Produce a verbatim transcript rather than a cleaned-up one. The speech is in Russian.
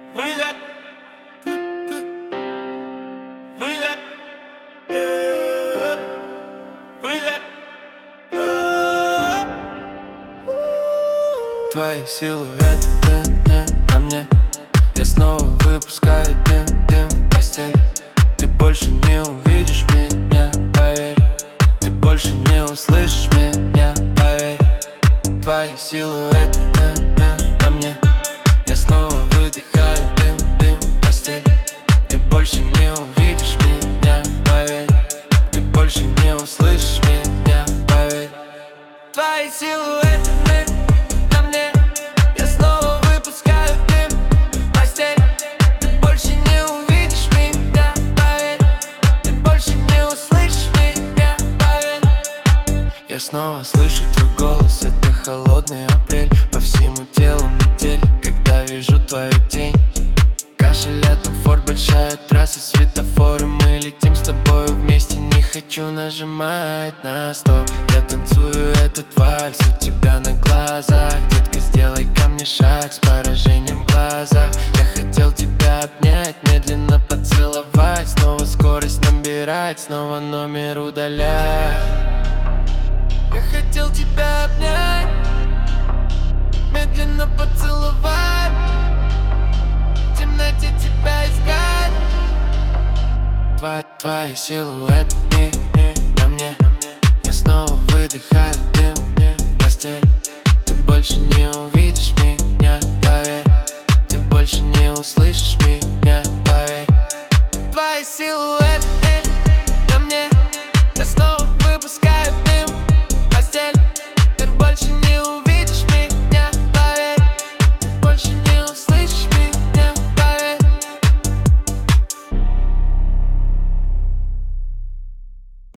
Твои силуэты на мне. Я снова выпускаю дым, дым в постель. Ты больше не увидишь меня, поверь. Ты больше не услышишь меня, поверь. Твои силуэты на мне. Я снова выдыхаю дым, дым в постель. Ты больше не увидишь меня, поверь. Ты больше не услышишь меня, поверь. Твои силуэты на мне. Я снова выпускаю дым в постель. Ты больше не увидишь меня, поверь. Ты больше не услышишь меня, поверь. Я снова слышу твой голос, это холодный апрель. По всему телу метель, когда вижу твою тень. Кашель, летом форт, большая трасса, светофоры. Мы летим с тобой вместе, не хочу нажимать на стоп. Я танцую этот вальс у тебя на глазах. Детка, сделай ко мне шаг с поражением в глазах. Я хотел тебя обнять, медленно поцеловать. Снова скорость набирать, снова номер удалять. Я хотел тебя обнять, медленно поцеловать. В темноте тебя искать. Твои, твои силуэты на мне. Я снова выдыхаю дым в постель. Ты больше не увидишь